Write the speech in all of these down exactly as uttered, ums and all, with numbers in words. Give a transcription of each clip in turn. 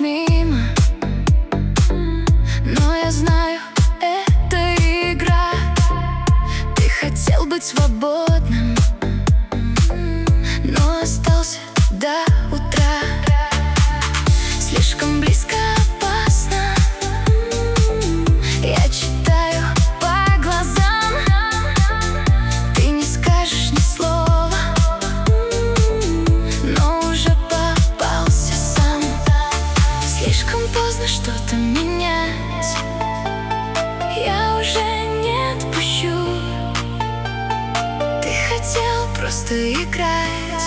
мимо, но я знаю, это игра. Ты хотел быть свободным, но остался до утра. Слишком близко, опасно. Я читаю по глазам. Ты не скажешь ни слова, но уже попался сам. Слишком поздно что-то менять, я уже не отпущу. Ты хотел просто играть,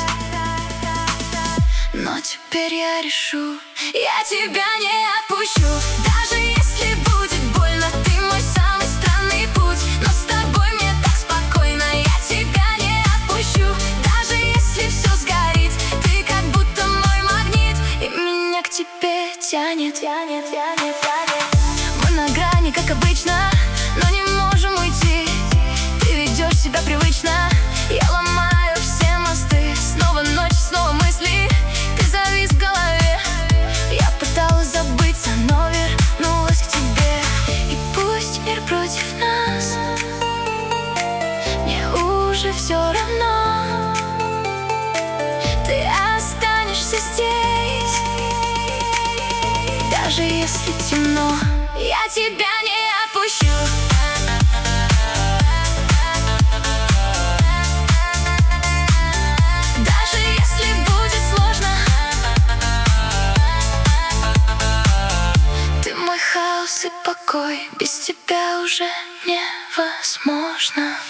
но теперь я решу: я тебя не отпущу. Даже если будет больно, ты мой самый странный путь, но с тобой мне так спокойно, я тебя не отпущу. Даже если все сгорит, ты как будто мой магнит, и меня к тебе тянет, тянет, тянет, тянет. Мы на грани, как обычно, но не можем уйти. Ты ведешь себя привычно, я ломаю все мосты. Снова ночь, снова мысли, ты завис в голове. Я пыталась забыться, но вернулась к тебе. И пусть мир против нас, мне уже все равно. Ты останешься здесь, даже если темно, я тебя не отпущу. Даже если будет сложно, ты мой хаос и покой, без тебя уже невозможно.